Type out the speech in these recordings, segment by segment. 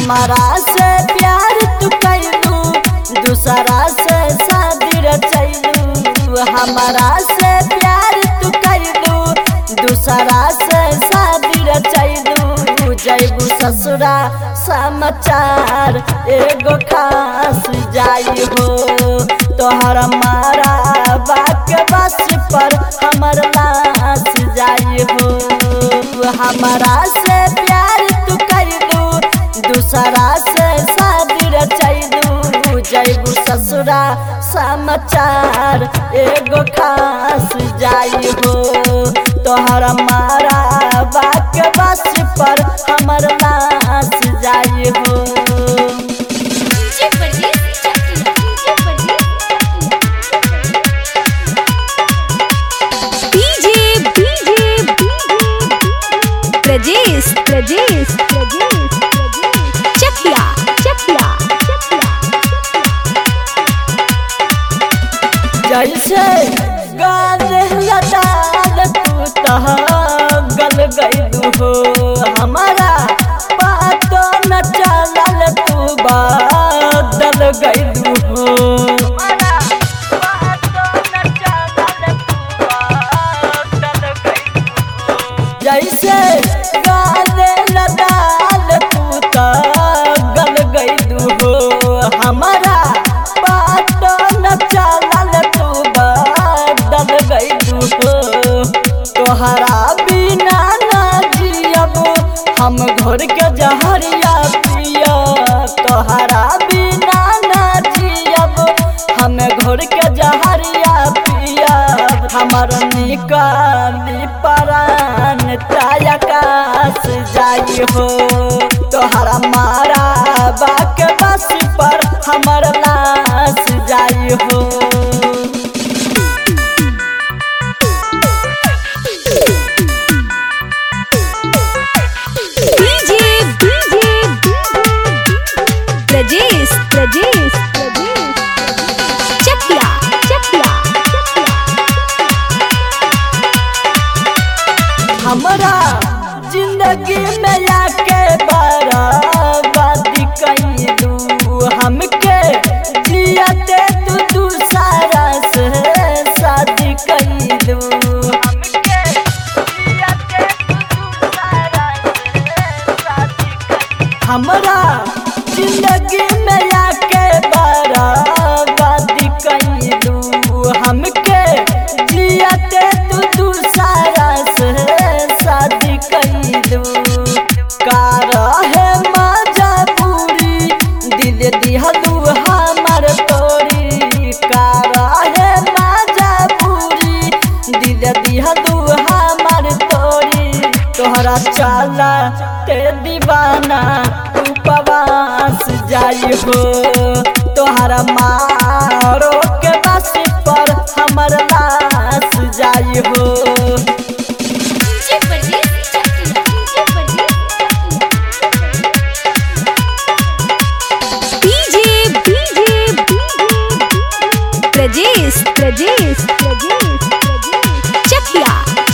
हमारा से प्यार तू कैलू दूसरा से शादी रचैलू। हमारा से प्यार तू कैलू दूसरा से शादी रचैलू। जैबू ससुरा समाचार एगो खास जाई हो। तोहर मारा बाक बस पर हमर लाश जाई हो। हमारा से प्यार तू कैलू दूसरा से शादी रचैलू। जैबू ससुरा समाचार एगो खास जाई हो। तोहर मारा बाक बस पर हमर लाश जाई हो। प्रजेश चकिया जैसे गाने लदाल तू तह गल गईलू हो। हमारा बातो न चलल तू बदल गईलू हो। जैसे गाने लदाल तू तह गल गईलू हो। हमारा बातो न चलल तू बदल गईलू हो। तोहरा बिना ना जियब हम घोर के जहरिया पिया। तोहरा बिना ना जियब हम घोर के जहरिया पिया। हमर निकाली परान तायकाश जाई हो। तोहरा मारा बाक बस पर हमर लाश जाई हो। प्रजेश चकिया हमरा जिंदगी में आके बर्बादी कैलू। हमके जियते तू दूसरा से शादी कैलू। हमरा जिंदगी में आके बर्बादी कैलू। हमके जियते तू दूसरा से शादी कैलू। रहे मजबूरी दिल दिहलू हमर तोरी। रहे मजबूरी दिल दिहलू हमर तोरी। तोहरा चला ते दीवाना उपवास जाई हो। तोहरा मारो के बस पर हमर लाश जाई हो। प्रजेश चकिया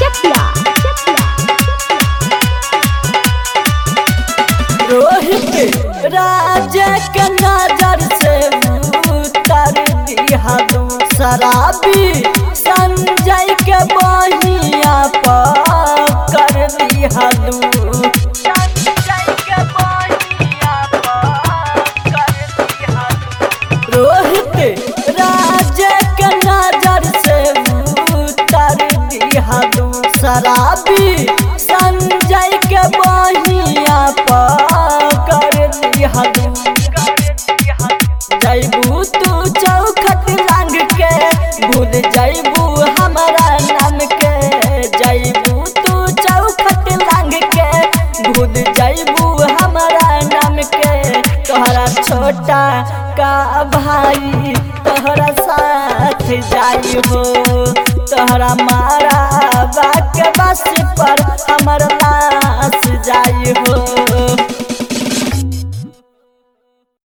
रोहित राज के नजर से उतर दिहलू। शराबी संजय के बहिया पकड़ दिहलू। रोहित राज के नजर से उतर दिहलू। शराबी संजय के बहिया पकड़ दिहलू। जैबू तू चौखट लांग के भूल जैबू हमारा नाम के। जैबू तू चौखट लांग के भूल जैबू हमारा नाम के। तोहरा छोटा का भाई तोहरा साथ जाई हो। तोहरा मारा बाक बस पर हमर लाश जाई हो।